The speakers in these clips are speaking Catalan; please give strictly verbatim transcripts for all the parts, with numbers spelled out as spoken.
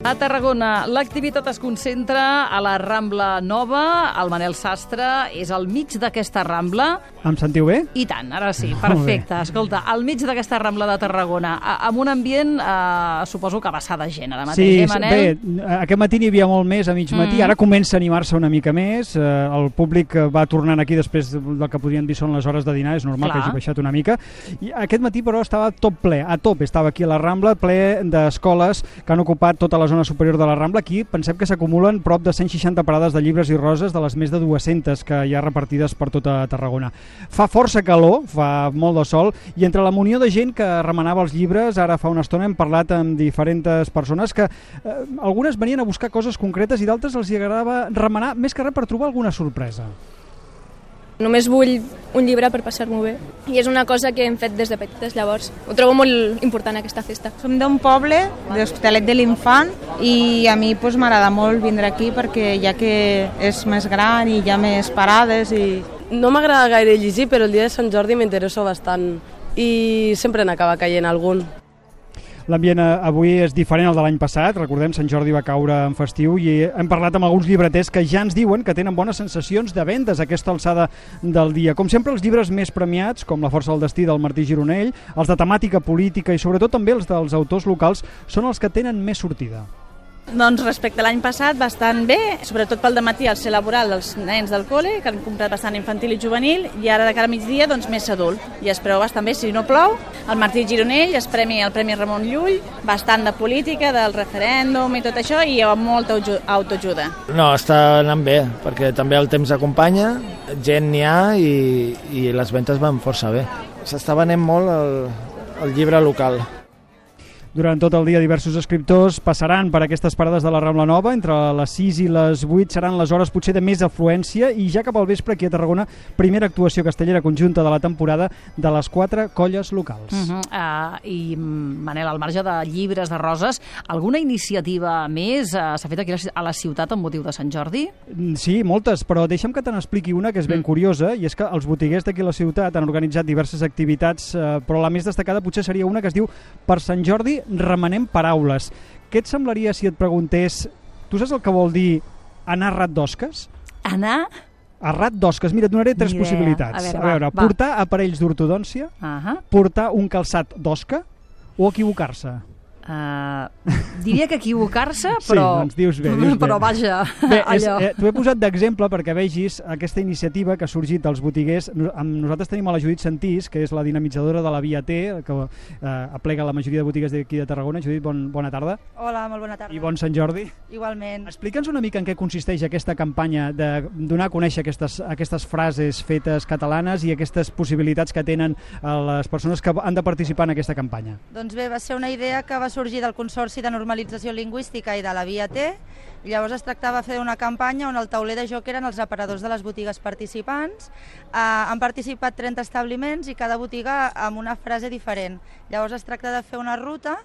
A Tarragona, l'activitat es concentra a la Rambla Nova. El Manel Sastre és al mig d'aquesta Rambla. Em sentiu bé? I tant, ara sí, perfecte. Escolta, al mig d'aquesta Rambla de Tarragona, amb un ambient, eh, suposo que vessar de gent ara mateix, sí, eh, Manel? Bé, aquest matí n'hi havia molt més a mig matí, mm. ara comença a animar-se una mica més, eh, el públic va tornant aquí després del que podien dir són les hores de dinar, és normal Clar. que hagi baixat una mica. I aquest matí, però, estava tot ple, a tope, estava aquí a la Rambla, ple d'escoles que han ocupat tota la zona superior de la Rambla. Aquí pensem que s'acumulen prop de cent seixanta parades de llibres i roses de les més de dues-centes que hi ha repartides per tota Tarragona. Fa força calor, fa molt de sol, i entre la munió de gent que remenava els llibres, ara fa una estona hem parlat amb diferents persones que eh, algunes venien a buscar coses concretes i d'altres els agradava remenar més que res per trobar alguna sorpresa. Només vull un llibre per passar-m'ho bé. I és una cosa que hem fet des de petites, llavors. Ho trobo molt important, aquesta festa. Som d'un poble, de l'Hospitalet de l'Infant, i a mi pues, m'agrada molt vindre aquí perquè ja que és més gran i hi ha més parades. I... No m'agrada gaire llegir, però el dia de Sant Jordi m'interesso bastant i sempre n'acaba caient algun. L'ambient avui és diferent al de l'any passat, recordem, Sant Jordi va caure en festiu i hem parlat amb alguns llibreters que ja ens diuen que tenen bones sensacions de vendes a aquesta alçada del dia. Com sempre, els llibres més premiats, com La força del destí del Martí Gironell, els de temàtica política i sobretot també els dels autors locals, són els que tenen més sortida. Doncs respecte a l'any passat, bastant bé, sobretot pel dematí al ser laboral dels nens del col·le, que han comprat bastant infantil i juvenil, i ara de cara a migdia, doncs més adult. I es preveu bastant bé, si no plou. El Martí Gironell es premi el Premi Ramon Llull, bastant de política, del referèndum i tot això, i hi ha molta autoajuda. No, està anant bé, perquè també el temps acompanya, gent n'hi ha i, i les ventes van força bé. S'està venent molt el, el llibre local. Durant tot el dia diversos escriptors passaran per aquestes parades de la Rambla Nova, entre les sis i les vuit seran les hores potser de més afluència i ja cap al vespre aquí a Tarragona, primera actuació castellera conjunta de la temporada de les quatre colles locals. Uh -huh. uh, I Manel, al marge de llibres, de roses, alguna iniciativa més uh, s'ha fet aquí a la ciutat amb motiu de Sant Jordi? Sí, moltes, però deixa'm que te n'expliqui una que és ben mm. curiosa, i és que els botiguers d'aquí a la ciutat han organitzat diverses activitats, uh, però la més destacada potser seria una que es diu Per Sant Jordi remenem paraules. Què et semblaria si et preguntés, tu saps el que vol dir anar a rat d'osques? Anar? A rat d'osques. Mira, et donaré tres Idea. possibilitats. A veure, a veure va, portar va. aparells d'ortodòncia, uh -huh. portar un calçat d'osca o equivocar-se? Uh, diria que equivocar-se, però... Sí, doncs dius bé, dius bé. Però vaja, bé, és, allò... Eh, T'ho he posat d'exemple perquè vegis aquesta iniciativa que ha sorgit dels botiguers. Nosaltres tenim a la Judit Santís, que és la dinamitzadora de la Via T, que eh, aplega la majoria de botigues d'aquí de Tarragona. Judit, bon, bona tarda. Hola, molt bona tarda. I bon Sant Jordi. Igualment. Explica'ns una mica en què consisteix aquesta campanya de donar a conèixer aquestes, aquestes frases fetes catalanes i aquestes possibilitats que tenen les persones que han de participar en aquesta campanya. Doncs bé, va ser una idea que va sorgir del Consorci de Normalització Lingüística i de la Via T. Llavors es tractava de fer una campanya on el tauler de joc eren els aparadors de les botigues participants. Eh, han participat trenta establiments i cada botiga amb una frase diferent. Llavors es tracta de fer una ruta,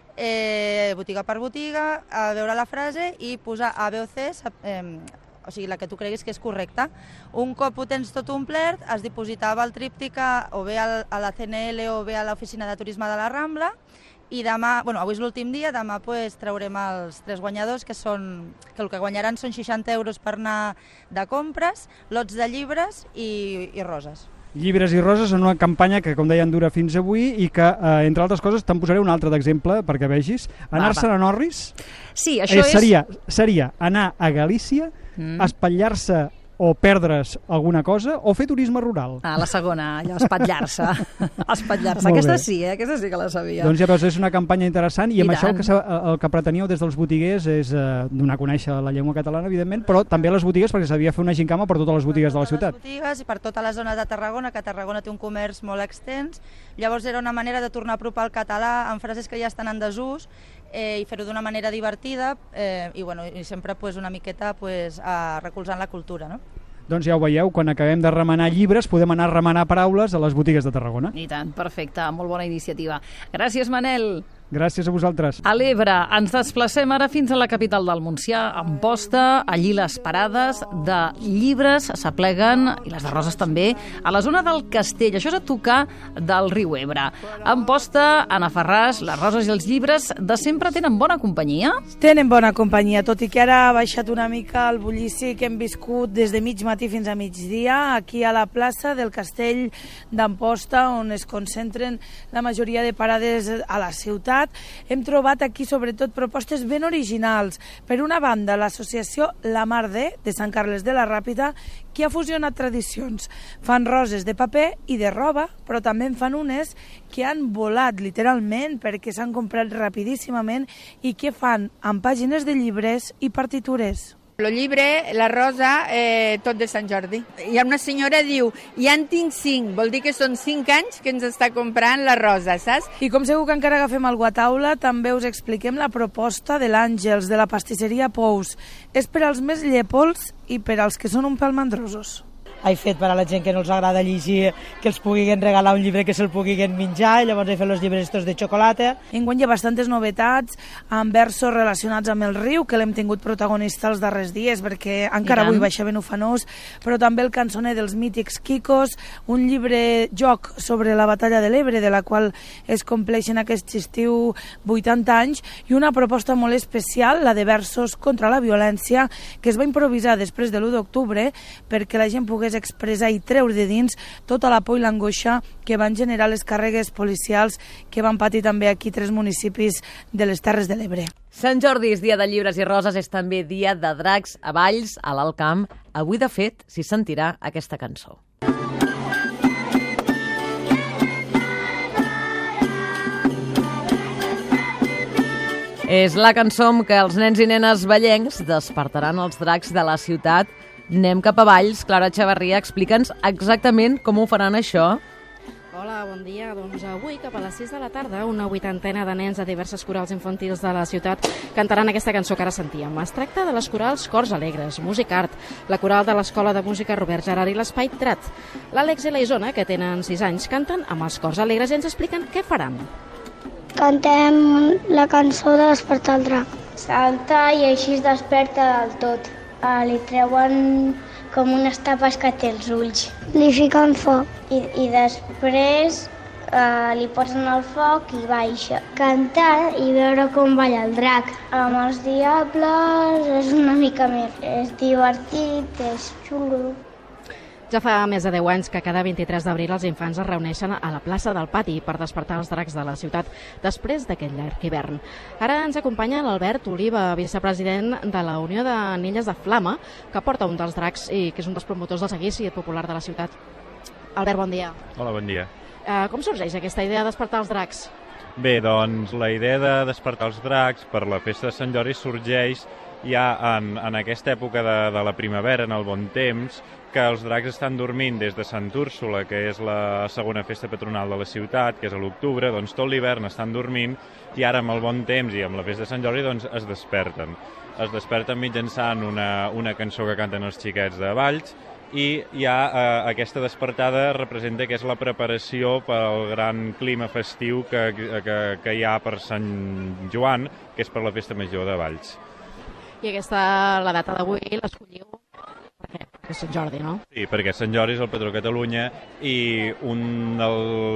eh, botiga per botiga, a veure la frase i posar A, B o C, eh, o sigui, la que tu creguis que és correcta. Un cop ho tens tot omplert, es dipositava el tríptic o bé a la C N L o bé a l'Oficina de Turisme de la Rambla. I demà, bueno, avui és l'últim dia, demà pues, traurem els tres guanyadors, que són que el que guanyaran són seixanta euros per anar de compres, lots de llibres i, i roses. Llibres i roses en una campanya que, com deien, dura fins avui i que, eh, entre altres coses, te'n posaré un altre d'exemple perquè vegis. Anar-se'n a Norris sí, això eh, seria, és... seria anar a Galícia, mm. espatllar-se o perdre's alguna cosa, o fer turisme rural. Ah, la segona, allò, espatllar-se. espatllar-se. Aquesta sí, eh? Aquesta sí que la sabia. Doncs ja veus, és una campanya interessant i, I amb tant. això el que, el que preteníeu des dels botiguers és eh, donar a conèixer la llengua catalana, evidentment, però també les botigues, perquè s'havia de fer una gincama per totes les botigues de la ciutat. Per totes les botigues i per tota la zona de Tarragona, que Tarragona té un comerç molt extens. Llavors era una manera de tornar a apropar el català amb frases que ja estan en desús eh, i fer-ho d'una manera divertida eh, i, bueno, i sempre pues, una miqueta pues, a recolzant la cultura, no? Doncs ja ho veieu, quan acabem de remenar llibres podem anar a remenar paraules a les botigues de Tarragona. I tant, perfecte, molt bona iniciativa. Gràcies, Manel. Gràcies a vosaltres. A l'Ebre ens desplacem ara fins a la capital del Montsià, Amposta. Allí les parades de llibres s'apleguen, i les de roses també, a la zona del Castell. Això és a tocar del riu Ebre. Amposta, Anna Ferràs, les roses i els llibres de sempre tenen bona companyia? Tenen bona companyia, tot i que ara ha baixat una mica el bullici que hem viscut des de mig matí fins a migdia, aquí a la plaça del Castell d'Amposta, on es concentren la majoria de parades a la ciutat. Hem trobat aquí sobretot propostes ben originals. Per una banda, l'associació La Mar de, de Sant Carles de la Ràpita, que ha fusionat tradicions. Fan roses de paper i de roba, però també en fan unes que han volat literalment perquè s'han comprat rapidíssimament i que fan amb pàgines de llibres i partitures. El llibre, la rosa, eh, tot de Sant Jordi. Hi ha una senyora que diu, ja en tinc cinc, vol dir que són cinc anys que ens està comprant la rosa, saps? I com segur que encara agafem algú a taula, també us expliquem la proposta de l'Àngels, de la pastisseria Pous. És per als més llepols i per als que són un pèl mandrosos. He fet per a la gent que no els agrada llegir, que els puguin regalar un llibre que se'l puguin menjar, i llavors he fet els llibres estos de xocolata. Enguany hi ha bastantes novetats amb versos relacionats amb el riu, que l'hem tingut protagonista els darrers dies, perquè encara avui baixa ben ufanós, però també el cançoner dels mítics Quicos, un llibre joc sobre la batalla de l'Ebre, de la qual es compleixen aquest estiu vuitanta anys, i una proposta molt especial, la de versos contra la violència, que es va improvisar després de l'u d'octubre perquè la gent pogués expressar i treure de dins tota la por i l'angoixa que van generar les càrregues policials que van patir també aquí tres municipis de les Terres de l'Ebre. Sant Jordi és dia de llibres i roses, és també dia de dracs a Valls, a l'Alt Camp. Avui, de fet, s'hi sentirà aquesta cançó. És la cançó amb què els nens i nenes vallencs despertaran els dracs de la ciutat. Anem cap a Valls. Clara Echevarria, explica'ns exactament com ho faran això. Hola, bon dia. Doncs avui, cap a les sis de la tarda, una vuitantena de nens de diverses corals infantils de la ciutat cantaran aquesta cançó que ara sentíem. Es tracta de les corals Cors Alegres, Musicart, la coral de l'Escola de Música Robert Gerard i l'Espai Trat. L'Àlex i la Isona, que tenen sis anys, canten amb els Cors Alegres i ens expliquen què faran. Cantem la cançó de Despertar el drac. Salta i així es desperta del tot. Uh, li treuen com unes tapes que té els ulls. Li fiquen foc. I, i després uh, li posen el foc i baixa. Cantar i veure com balla el drac. Amb els diables és una mica més. És divertit, és xulo. Ja fa més de deu anys que cada vint-i-tres d'abril els infants es reuneixen a la plaça del Pati per despertar els dracs de la ciutat després d'aquest llarg hivern. Ara ens acompanya l'Albert Oliva, vicepresident de la Unió de Nilles de Flama, que porta un dels dracs i que és un dels promotors del seguici popular de la ciutat. Albert, bon dia. Hola, bon dia. Uh, com sorgeix aquesta idea de despertar els dracs? Bé, doncs la idea de despertar els dracs per la festa de Sant Jordi sorgeix ja en, en aquesta època de, de la primavera, en el bon temps, que els dracs estan dormint des de Sant Úrsula, que és la segona festa patronal de la ciutat, que és a l'octubre, doncs tot l'hivern estan dormint i ara amb el bon temps i amb la festa de Sant Jordi doncs es desperten. Es desperten mitjançant una, una cançó que canten els xiquets de Valls i ja eh, aquesta despertada representa que és la preparació pel gran clima festiu que, que, que hi ha per Sant Joan, que és per la festa major de Valls. I aquesta, la data d'avui, l'escolliu perquè és Sant Jordi, no? Sí, perquè Sant Jordi és el patró de Catalunya i un de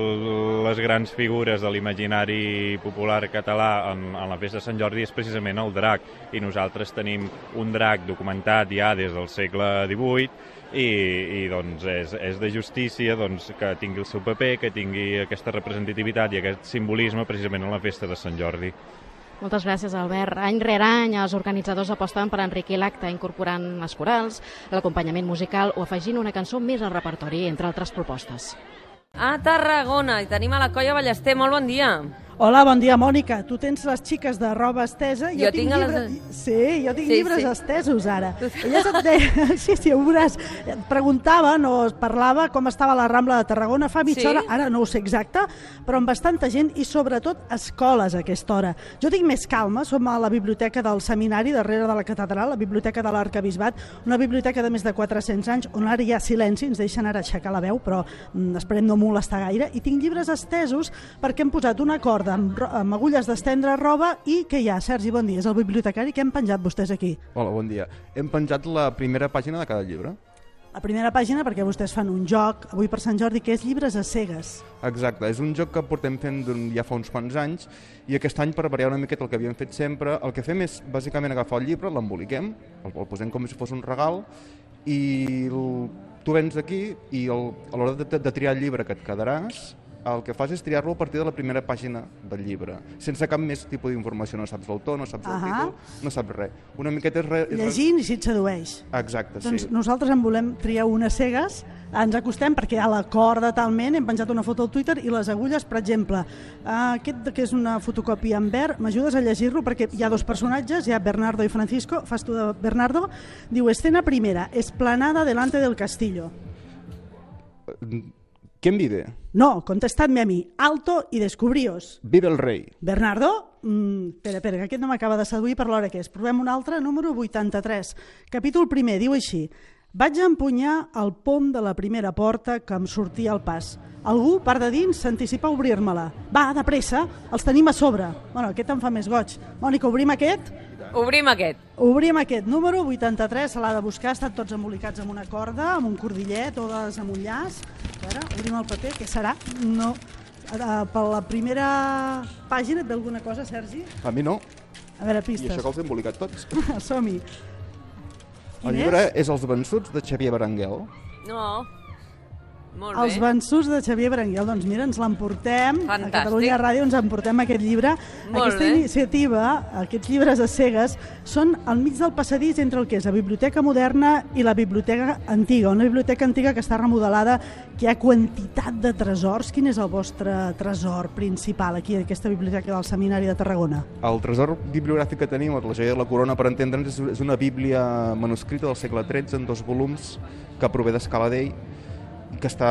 les grans figures de l'imaginari popular català en, en la festa de Sant Jordi és precisament el drac. I nosaltres tenim un drac documentat ja des del segle divuit i, i doncs és, és de justícia doncs, que tingui el seu paper, que tingui aquesta representativitat i aquest simbolisme precisament en la festa de Sant Jordi. Moltes gràcies, Albert. Any rere any, els organitzadors aposten per enriquir l'acte, incorporant les corals, l'acompanyament musical o afegint una cançó més al repertori, entre altres propostes. A Tarragona, i tenim a la Colla Ballester. Molt bon dia. Hola, bon dia, Mònica. Tu tens les xiques de roba estesa. Jo, jo tinc, tinc llibre... les... Sí, jo tinc sí, llibres sí. estesos, ara. Elles et deia... Sí, sí, ho veuràs. Et preguntaven o es parlava com estava la Rambla de Tarragona fa mitja sí? hora. Ara no ho sé exacte, però amb bastanta gent i sobretot escoles a aquesta hora. Jo tinc més calma. Som a la biblioteca del Seminari, darrere de la catedral, la biblioteca de l'Arquebisbat, una biblioteca de més de quatre-cents anys, on ara hi ha silenci, ens deixen ara aixecar la veu, però mm, esperem no molestar gaire. I tinc llibres estesos perquè hem posat un acord corda amb, amb agulles d'estendre roba i què hi ha? Sergi, bon dia, és el bibliotecari. Què hem penjat vostès aquí? Hola, bon dia. Hem penjat la primera pàgina de cada llibre. La primera pàgina perquè vostès fan un joc avui per Sant Jordi que és llibres a cegues. Exacte, és un joc que portem fent ja fa uns quants anys i aquest any, per variar una miqueta el que havíem fet sempre, el que fem és bàsicament agafar el llibre, l'emboliquem, el, el posem com si fos un regal i el, tu vens aquí i el, a l'hora de, de triar el llibre que et quedaràs, el que fas és triar-lo a partir de la primera pàgina del llibre, sense cap més tipus d'informació, no saps l'autor, no saps el Ahà. títol, no saps res. Una miqueta és... Re, és Llegint i si et sedueix. Exacte, Doncs sí. nosaltres en volem triar unes cegues, ens acostem perquè hi ha la corda talment, hem penjat una foto al Twitter i les agulles, per exemple, aquest que és una fotocòpia en verd, m'ajudes a llegir-lo perquè hi ha dos personatges, hi ha Bernardo i Francisco, fas tu de Bernardo, diu, escena primera, esplanada delante del castillo. ¿Quién vive? No, contestadme a mi. Alto y descubríos. Vive el rei. Bernardo? Mm, espera, espera, que aquest no m'acaba de seduir per l'hora que és. Provem un altre, número vuitanta-tres. Capítol primer, diu així. Vaig empunyar el pom de la primera porta que em sortia al pas. Algú, part de dins, s'anticipa a obrir-me-la. Va, de pressa, els tenim a sobre. Bueno, aquest em fa més goig. Mònica, obrim aquest? Obrim aquest. Obrim aquest. Número vuitanta-tres, se l'ha de buscar, estan tots embolicats amb una corda, amb un cordillet, totes amb un llaç. A veure, obrim el paper, què serà? No. Uh, per la primera pàgina et ve alguna cosa, Sergi? A mi no. A veure, pistes. I això que els he embolicat tots. Som-hi. El llibre és? és Els vençuts de Xavier Berenguel. No. Molt bé. Els vençuts de Xavier Berenguel, doncs mira, ens l'emportem. Fantàstic. A Catalunya Ràdio ens emportem aquest llibre. Molt Aquesta bé. iniciativa, aquests llibres a cegues, són al mig del passadís entre el que és la biblioteca moderna i la biblioteca antiga. Una biblioteca antiga que està remodelada, que hi ha quantitat de tresors. Quin és el vostre tresor principal aquí, en aquesta biblioteca del Seminari de Tarragona? El tresor bibliogràfic que tenim, la joia de la corona, per entendre'ns, és una bíblia manuscrita del segle tretze en dos volums que prové d'Escaladei, que està,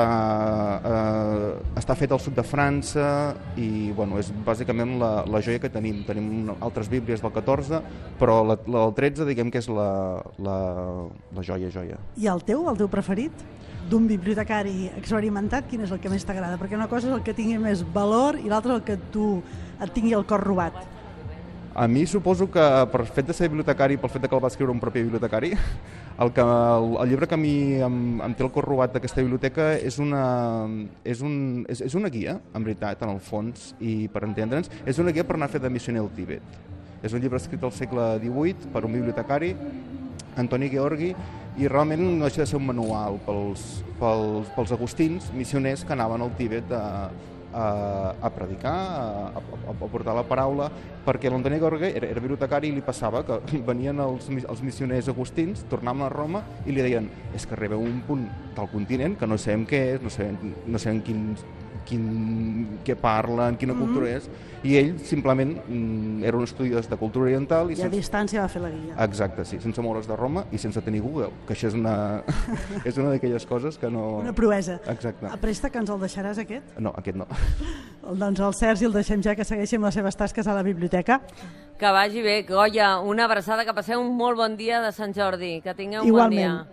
eh, està fet al sud de França i bueno, és bàsicament la, la joia que tenim. Tenim altres bíblies del catorze, però la, la del tretze diguem que és la, la, la joia, joia. I el teu, el teu preferit? D'un bibliotecari experimentat, quin és el que més t'agrada? Perquè una cosa és el que tingui més valor i l'altra el que tu et tingui el cor robat. A mi suposo que per fet de ser bibliotecari, pel fet de que el va escriure un propi bibliotecari, el, que, el, el llibre que a mi em, em té el cor robat d'aquesta biblioteca és una, és, un, és, és una guia, en veritat, en el fons, i per entendre'ns, és una guia per anar a fer de missioner al Tibet. És un llibre escrit al segle divuit per un bibliotecari, Antoni Gheorghi, i realment no deixa de ser un manual pels, pels, pels agustins missioners que anaven al Tibet a, a, a predicar, a, a, a portar la paraula, perquè l'Antoni Gheorghi era, era bibliotecari i li passava que venien els, els missioners agustins, tornaven a Roma i li deien és que arribeu a un punt del continent que no sabem què és, no sabem, no sabem quin, quin, què parlen, quina Mm-hmm. cultura és, i ell simplement mm, era un estudiós de cultura oriental i, I a sense, distància va fer la guia. exacte, sí, sense moure's de Roma i sense tenir Google, que això és una és una d'aquelles coses que no... Una proesa. Exacte. A préstec ens el deixaràs, aquest? No, aquest no. Doncs el Sergi el deixem ja que segueixi amb les seves tasques a la biblioteca. Que vagi bé, Goya, una abraçada, que passeu un molt bon dia de Sant Jordi, que tingueu un Igualment. bon dia.